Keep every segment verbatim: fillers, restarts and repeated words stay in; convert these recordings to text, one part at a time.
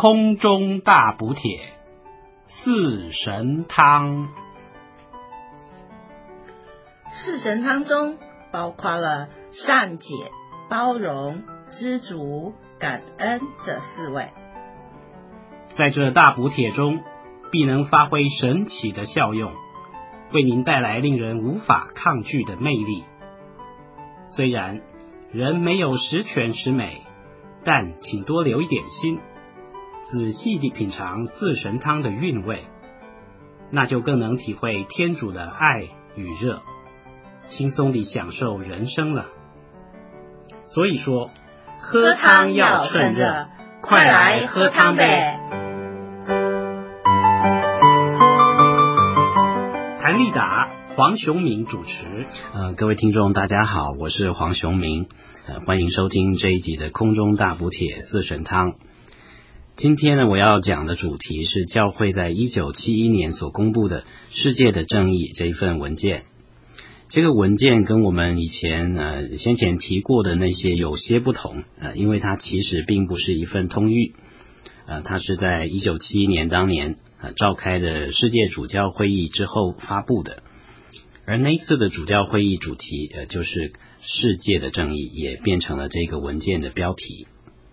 空中大补帖四神汤。 四神汤中包括了善解、包容、知足、感恩这四味， 在这大补帖中必能发挥神奇的效用，为您带来令人无法抗拒的魅力。虽然人没有十全十美，但请多留一点心，仔细地品尝四神汤的韵味，那就更能体会天主的爱与热，轻松地享受人生了。所以说，喝汤要趁热，快来喝汤呗！谭立达、黄雄明主持。 呃，各位听众大家好，我是黄雄明，呃，欢迎收听这一集的空中大补帖四神汤。今天呢，我要讲的主题是教会在一九七一年所公布的《世界的正义》这一份文件。这个文件跟我们以前呃先前提过的那些有些不同，呃，因为它其实并不是一份通谕，呃，它是在一九七一年当年呃召开的世界主教会议之后发布的。而那一次的主教会议主题呃就是世界的正义，也变成了这个文件的标题。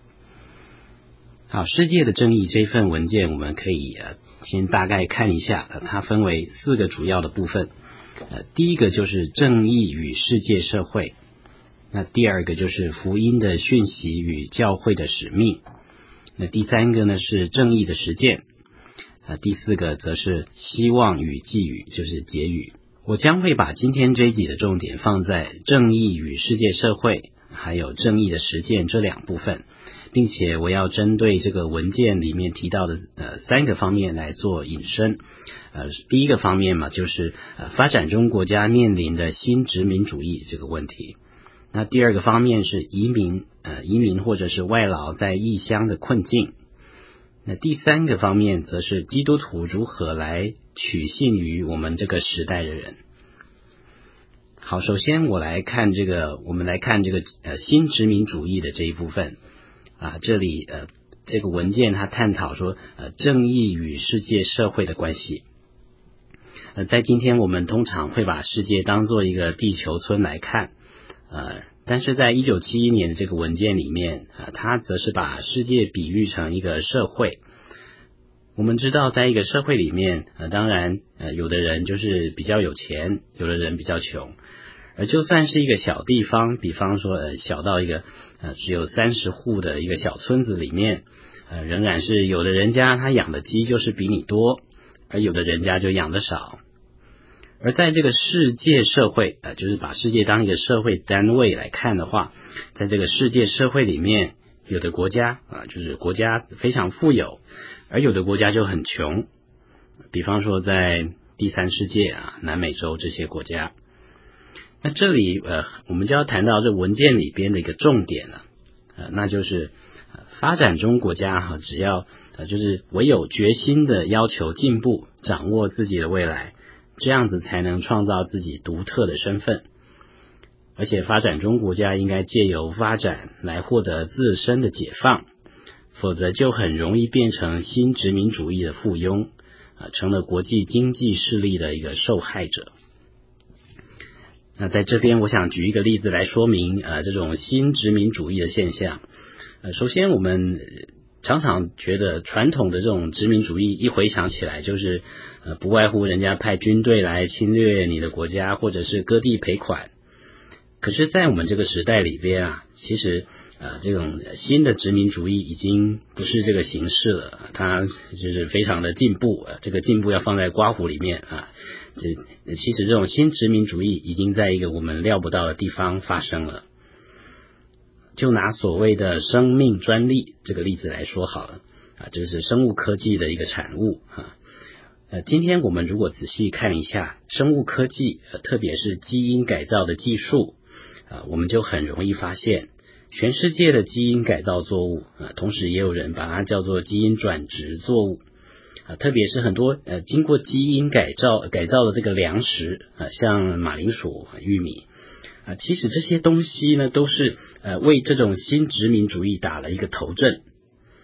好，世界的正义这份文件我们可以呃先大概看一下，呃，它分为四个主要的部分。呃，第一个就是正义与世界社会，那第二个就是福音的讯息与教会的使命，那第三个呢是正义的实践，呃，第四个则是希望与寄语，就是结语。我将会把今天这一集的重点放在正义与世界社会还有正义的实践这两部分，并且我要针对这个文件里面提到的呃三个方面来做引申。呃，第一个方面嘛，就是呃发展中国家面临的新殖民主义这个问题。那第二个方面是移民呃移民或者是外劳在异乡的困境。那第三个方面则是基督徒如何来取信于我们这个时代的人。好，首先我来看这个，我们来看这个呃新殖民主义的这一部分啊，这里呃这个文件它探讨说呃正义与世界社会的关系。呃，在今天我们通常会把世界当作一个地球村来看，呃，但是在一九七一年的这个文件里面，呃，它则是把世界比喻成一个社会。我们知道，在一个社会里面，呃，当然，呃，有的人就是比较有钱，有的人比较穷，而就算是一个小地方，比方说，呃，小到一个呃只有三十户的一个小村子里面，呃，仍然是有的人家他养的鸡就是比你多，而有的人家就养的少。而在这个世界社会，呃，就是把世界当一个社会单位来看的话，在这个世界社会里面，有的国家啊、呃，就是国家非常富有，而有的国家就很穷。比方说在第三世界啊，南美洲这些国家。那这里呃，我们就要谈到这文件里边的一个重点了，呃，那就是呃发展中国家哈、呃，只要呃就是唯有决心的要求进步，掌握自己的未来。这样子才能创造自己独特的身份，而且发展中国家应该借由发展来获得自身的解放，否则就很容易变成新殖民主义的附庸，呃，成了国际经济势力的一个受害者。那在这边我想举一个例子来说明呃这种新殖民主义的现象。呃，首先我们常常觉得传统的这种殖民主义一回想起来就是呃不外乎人家派军队来侵略你的国家，或者是割地赔款。可是在我们这个时代里边啊，其实呃这种新的殖民主义已经不是这个形式了，它就是非常的进步，呃这个进步要放在括弧里面啊。这其实这种新殖民主义已经在一个我们料不到的地方发生了。就拿所谓的生命专利这个例子来说好了啊，这是生物科技的一个产物啊。呃，今天我们如果仔细看一下生物科技，呃，特别是基因改造的技术啊，我们就很容易发现，全世界的基因改造作物啊，同时也有人把它叫做基因转植作物啊，特别是很多呃经过基因改造改造的这个粮食啊，像马铃薯、玉米。啊，其实这些东西呢，都是呃为这种新殖民主义打了一个头阵。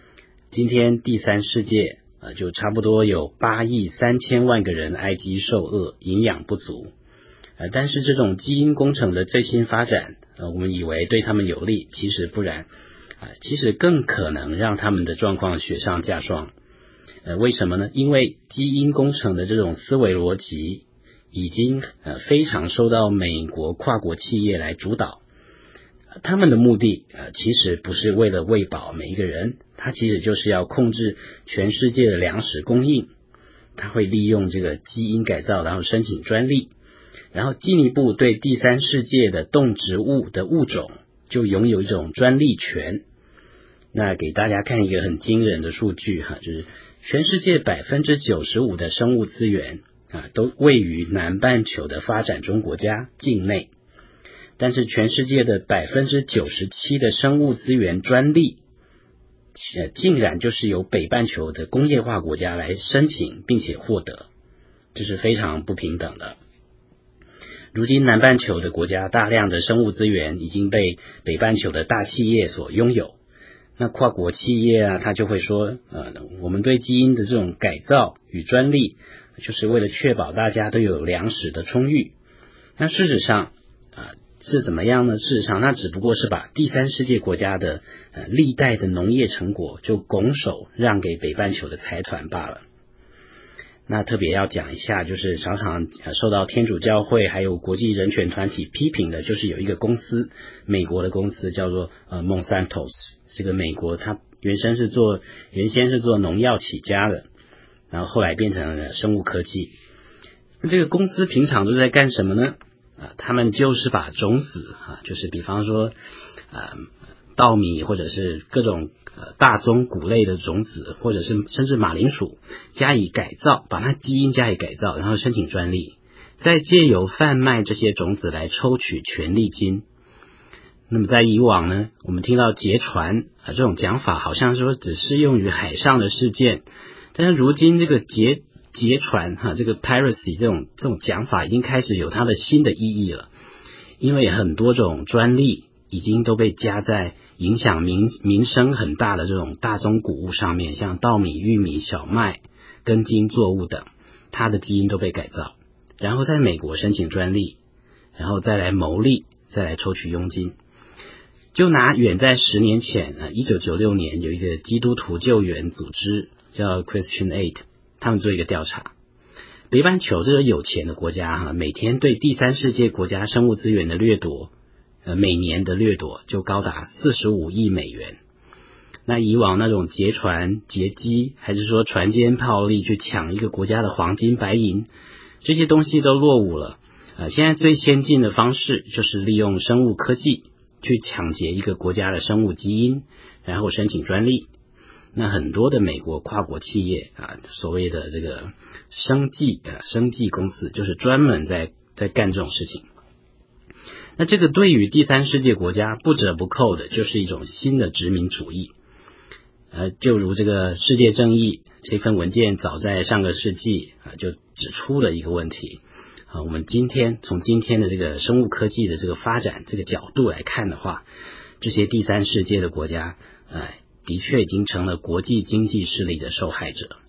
今天第三世界呃就差不多有八亿三千万个人挨饥受饿，营养不足。呃，但是这种基因工程的最新发展，呃，我们以为对他们有利，其实不然。啊、呃，其实更可能让他们的状况雪上加霜。呃，为什么呢？因为基因工程的这种思维逻辑已经呃非常受到美国跨国企业来主导。呃、他们的目的呃其实不是为了喂饱每一个人，它其实就是要控制全世界的粮食供应。它会利用这个基因改造，然后申请专利，然后进一步对第三世界的动植物的物种就拥有一种专利权。那给大家看一个很惊人的数据哈，就是全世界 百分之九十五 的生物资源啊都位于南半球的发展中国家境内，但是全世界的 百分之九十七 的生物资源专利呃竟然就是由北半球的工业化国家来申请并且获得，这是非常不平等的。如今南半球的国家大量的生物资源已经被北半球的大企业所拥有，那跨国企业啊，他就会说呃，我们对基因的这种改造与专利就是为了确保大家都有粮食的充裕。那事实上啊、呃、是怎么样呢？事实上那只不过是把第三世界国家的呃历代的农业成果就拱手让给北半球的财团罢了。那特别要讲一下，就是常常受到天主教会还有国际人权团体批评的，就是有一个公司，美国的公司叫做呃 Monsantos， 这个美国它原先是做原先是做农药起家的，然后后来变成了生物科技。那这个公司平常都在干什么呢？啊，他们就是把种子啊，就是比方说啊稻米或者是各种呃大宗谷类的种子，或者是甚至马铃薯加以改造，把它基因加以改造，然后申请专利，再借由贩卖这些种子来抽取权利金。那么在以往呢，我们听到劫船啊这种讲法好像说只适用于海上的事件，但是如今这个劫劫船哈、啊、这个 piracy 这种这种讲法已经开始有它的新的意义了，因为很多种专利已经都被加在影响民民生很大的这种大宗谷物上面，像稻米、玉米、小麦、根茎作物等，它的基因都被改造，然后在美国申请专利，然后再来牟利，再来抽取佣金。就拿远在十年前啊，一九九六年有一个基督徒救援组织叫 Christian Aid， 他们做一个调查，北半球这个有钱的国家哈、啊，每天对第三世界国家生物资源的掠夺呃，每年的掠夺就高达四十五亿美元。那以往那种劫船、劫机，还是说船坚炮利去抢一个国家的黄金、白银，这些东西都落伍了。呃，现在最先进的方式就是利用生物科技去抢劫一个国家的生物基因，然后申请专利。那很多的美国跨国企业啊，所谓的这个生技啊生技公司，就是专门在在干这种事情。那这个对于第三世界国家不折不扣的就是一种新的殖民主义。呃，就如这个世界正义这份文件早在上个世纪啊就指出了一个问题啊，我们今天从今天的这个生物科技的这个发展这个角度来看的话，这些第三世界的国家呃的确已经成了国际经济势力的受害者。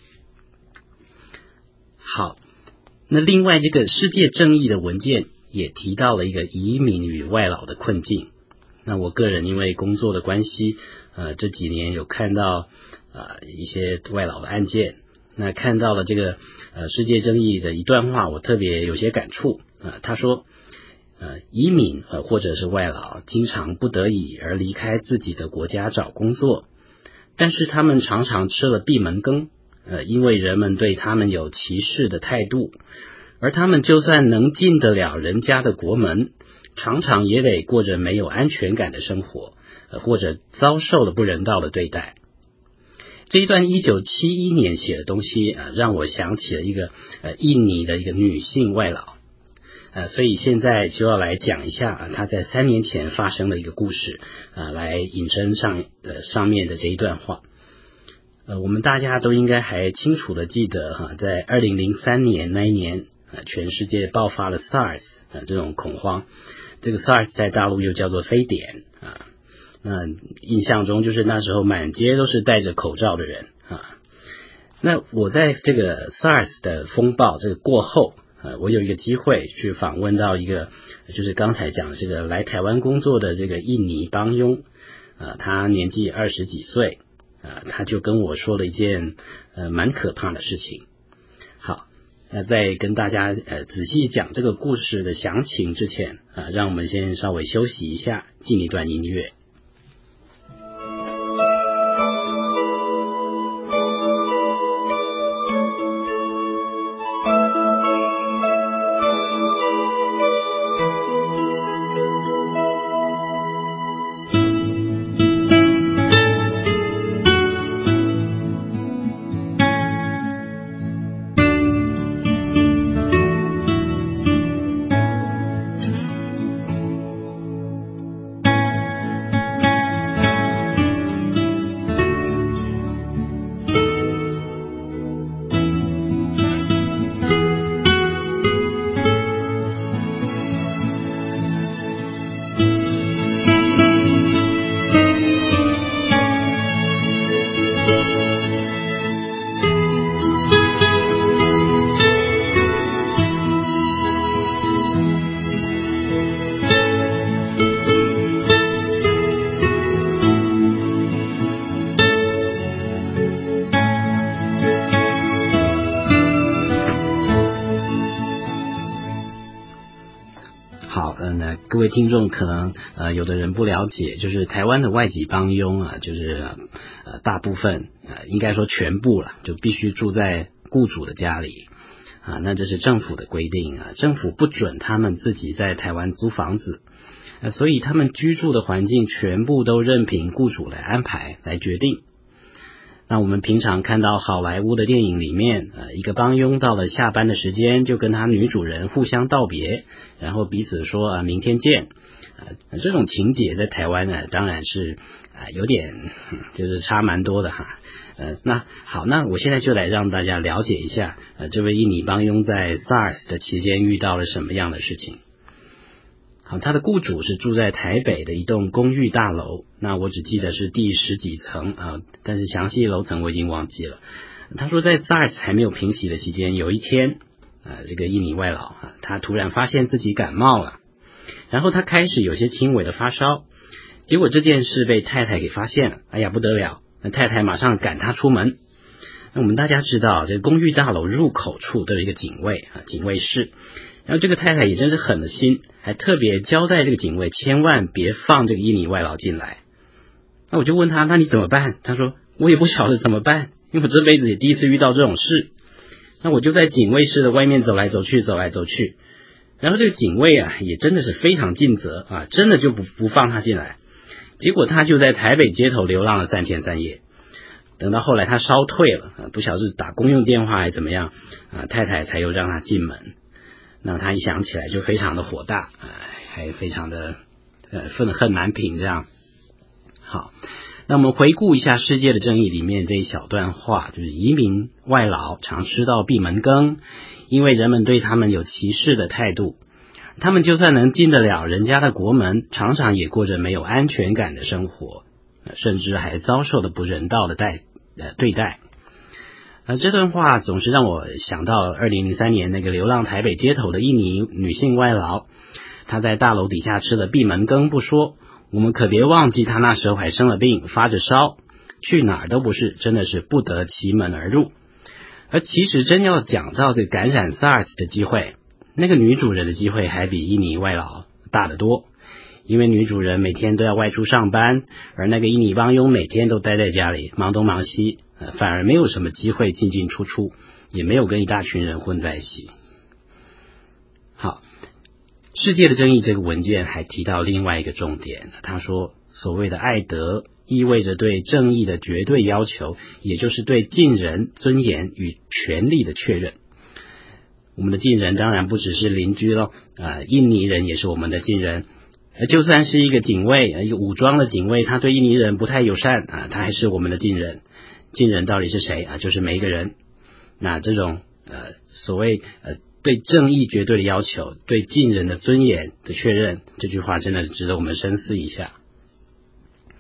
好，那另外这个世界正义的文件也提到了一个移民与外劳的困境。那我个人因为工作的关系，呃，这几年有看到呃一些外劳的案件，那看到了这个呃世界正义的一段话，我特别有些感触。呃，他说，呃，移民呃或者是外劳经常不得已而离开自己的国家找工作，但是他们常常吃了闭门羹，呃，因为人们对他们有歧视的态度。而他们就算能进得了人家的国门，常常也得过着没有安全感的生活，呃，或者遭受了不人道的对待。这一段一九七一年写的东西啊，让我想起了一个呃印尼的一个女性外劳，呃，所以现在就要来讲一下啊，她在三年前发生的一个故事啊，来引申上呃上面的这一段话。呃，我们大家都应该还清楚的记得哈、啊，在二零零三年那一年。呃，全世界爆发了 SARS 呃这种恐慌，这个 SARS 在大陆又叫做非典啊。 那印象中就是那时候满街都是戴着口罩的人啊。那我在这个 SARS 的风暴这个过后，呃，我有一个机会去访问到一个，就是刚才讲的这个来台湾工作的这个印尼帮佣，呃，他年纪二十几岁，呃，他就跟我说了一件呃蛮可怕的事情。好，那在跟大家呃仔细讲这个故事的详情之前，啊、呃，让我们先稍微休息一下，进一段音乐。各位听众可能呃有的人不了解，就是台湾的外籍帮佣啊，就是呃大部分呃应该说全部了，就必须住在雇主的家里啊，那这是政府的规定啊，政府不准他们自己在台湾租房子，呃，所以他们居住的环境全部都任凭雇主来安排来决定。那我们平常看到好莱坞的电影里面，呃，一个帮佣到了下班的时间，就跟他女主人互相道别，然后彼此说啊、呃、明天见。呃，这种情节在台湾呢，当然是啊、呃、有点、嗯、就是差蛮多的哈。呃，那好，那我现在就来让大家了解一下，呃，这位印尼帮佣在 SARS 的期间遇到了什么样的事情。好，他的雇主是住在台北的一栋公寓大楼，那我只记得是第十几层啊，但是详细楼层我已经忘记了。他说在 SARS 还没有平息的期间，有一天，呃，这个印尼外劳啊，他突然发现自己感冒了，然后他开始有些轻微的发烧，结果这件事被太太给发现了，哎呀不得了，那太太马上赶他出门。那我们大家知道，这个公寓大楼入口处都有一个警卫啊，警卫室。然后这个太太也真是狠了心，还特别交代这个警卫千万别放这个印尼外劳进来。那我就问他，那你怎么办？他说我也不晓得怎么办，因为我这辈子也第一次遇到这种事。那我就在警卫室的外面走来走去走来走去，然后这个警卫啊也真的是非常尽责啊，真的就不不放他进来。结果他就在台北街头流浪了三天三夜，等到后来他烧退了，啊、不晓得是打公用电话还怎么样啊，太太才又让他进门。那他一想起来就非常的火大，呃、还非常的呃愤恨难平这样。好，那我们回顾一下《世界的正义》里面这一小段话，就是移民外劳常吃到闭门羹，因为人们对他们有歧视的态度，他们就算能进得了人家的国门，常常也过着没有安全感的生活，甚至还遭受了不人道的待呃对待。呃，这段话总是让我想到二零零三年那个流浪台北街头的印尼女性外劳，她在大楼底下吃了闭门羹不说，我们可别忘记她那时候还生了病，发着烧，去哪儿都不是，真的是不得其门而入。而其实真要讲到这个感染 SARS 的机会，那个女主人的机会还比印尼外劳大得多，因为女主人每天都要外出上班，而那个印尼帮佣每天都待在家里忙东忙西，呃，反而没有什么机会进进出出，也没有跟一大群人混在一起。好，世界的正义这个文件还提到另外一个重点，他说所谓的爱德意味着对正义的绝对要求，也就是对近人尊严与权利的确认。我们的近人当然不只是邻居咯，呃，印尼人也是我们的近人，就算是一个警卫，一个武装的警卫，他对印尼人不太友善啊，他还是我们的近人。近人到底是谁啊？就是每一个人。那这种呃所谓呃对正义绝对的要求，对近人的尊严的确认，这句话真的值得我们深思一下。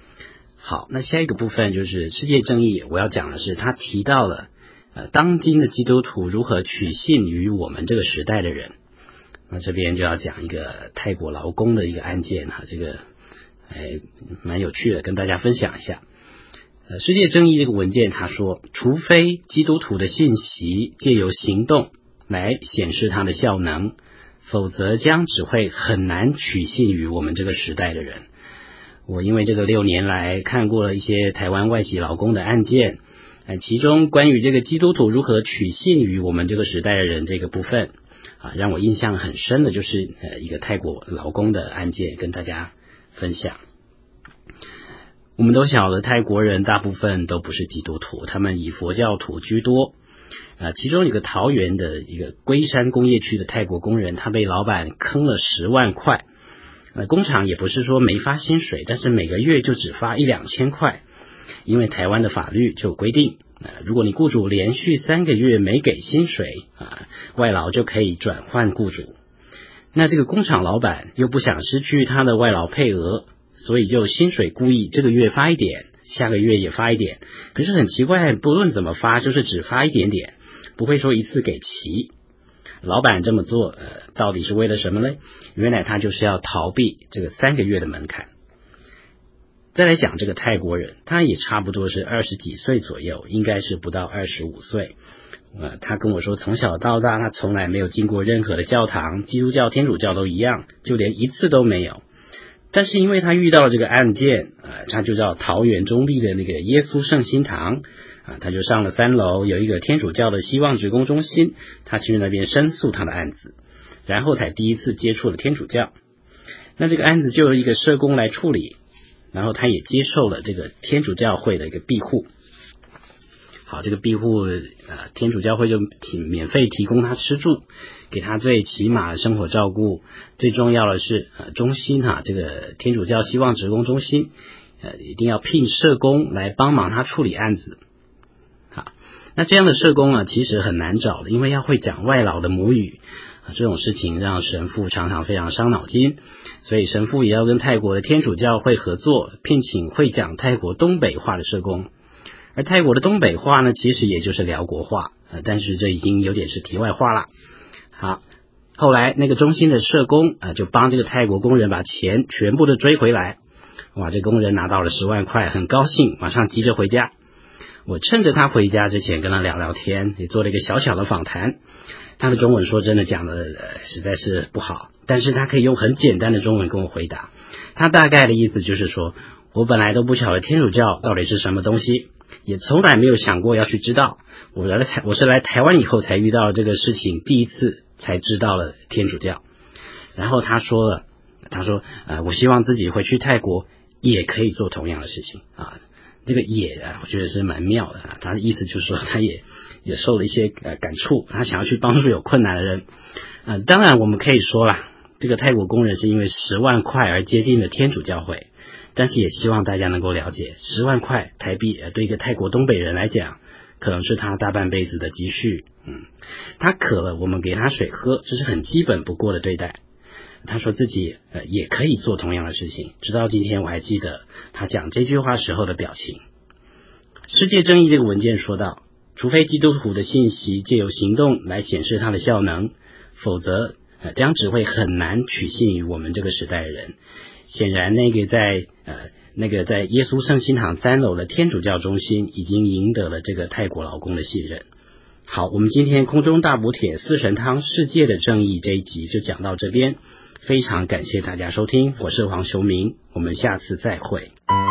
好，那下一个部分就是世界正义，我要讲的是他提到了呃当今的基督徒如何取信于我们这个时代的人。那这边就要讲一个泰国劳工的一个案件哈，这个哎蛮有趣的，跟大家分享一下。呃，世界正义这个文件他说，除非基督徒的信息借由行动来显示他的效能，否则将只会很难取信于我们这个时代的人。我因为这个六年来看过了一些台湾外籍劳工的案件，呃，其中关于这个基督徒如何取信于我们这个时代的人这个部分啊，让我印象很深的就是呃一个泰国劳工的案件，跟大家分享。我们都晓得泰国人大部分都不是基督徒，他们以佛教徒居多。呃，其中一个桃园的一个龟山工业区的泰国工人，他被老板坑了十万块。呃，工厂也不是说没发薪水，但是每个月就只发一两千块，因为台湾的法律就规定，呃，如果你雇主连续三个月没给薪水啊、呃，外劳就可以转换雇主。那这个工厂老板又不想失去他的外劳配额，所以就薪水故意这个月发一点，下个月也发一点。可是很奇怪，不论怎么发，就是只发一点点，不会说一次给齐。老板这么做，呃，到底是为了什么呢？原来他就是要逃避这个三个月的门槛。再来讲这个泰国人，他也差不多是二十几岁左右，应该是不到二十五岁。呃，他跟我说，从小到大他从来没有进过任何的教堂，基督教、天主教都一样，就连一次都没有。但是因为他遇到了这个案件，呃，他就到桃园中立的那个耶稣圣心堂。啊，他就上了三楼，有一个天主教的希望职工中心，他去那边申诉他的案子，然后才第一次接触了天主教。那这个案子就由一个社工来处理，然后他也接受了这个天主教会的一个庇护。好，这个庇护呃，天主教会就提免费提供他吃住，给他最起码的生活照顾。最重要的是，呃，中心哈、啊，这个天主教希望职工中心，呃，一定要聘社工来帮忙他处理案子。好，那这样的社工啊，其实很难找的，因为要会讲外劳的母语啊，这种事情让神父常常非常伤脑筋，所以神父也要跟泰国的天主教会合作，聘请会讲泰国东北话的社工。而泰国的东北话呢，其实也就是辽国话，呃，但是这已经有点是题外话了。好，后来那个中心的社工啊、呃，就帮这个泰国工人把钱全部都追回来。哇，这工人拿到了十万块，很高兴，马上急着回家。我趁着他回家之前跟他聊聊天，也做了一个小小的访谈。他的中文说真的讲的、呃、实在是不好，但是他可以用很简单的中文跟我回答。他大概的意思就是说，我本来都不晓得天主教到底是什么东西，也从来没有想过要去知道。我来台，我是来台湾以后才遇到了这个事情，第一次才知道了天主教。然后他说了，他说呃，我希望自己回去泰国也可以做同样的事情啊。这个也啊，我觉得是蛮妙的啊。他的意思就是说，他也也受了一些呃感触，他想要去帮助有困难的人。呃，当然我们可以说啦，这个泰国工人是因为十万块而接近了天主教会，但是也希望大家能够了解，十万块台币呃，对一个泰国东北人来讲，可能是他大半辈子的积蓄。嗯，他渴了，我们给他水喝，这是很基本不过的对待。他说自己呃也可以做同样的事情，直到今天我还记得他讲这句话时候的表情。世界正义这个文件说到，除非基督徒的信息借由行动来显示他的效能，否则呃将只会很难取信于我们这个时代的人。显然那个在呃那个在耶稣圣心堂三楼的天主教中心已经赢得了这个泰国劳工的信任。好，我们今天空中大补帖四神汤世界的正义这一集就讲到这边，非常感谢大家收听，我是黄雄明，我们下次再会。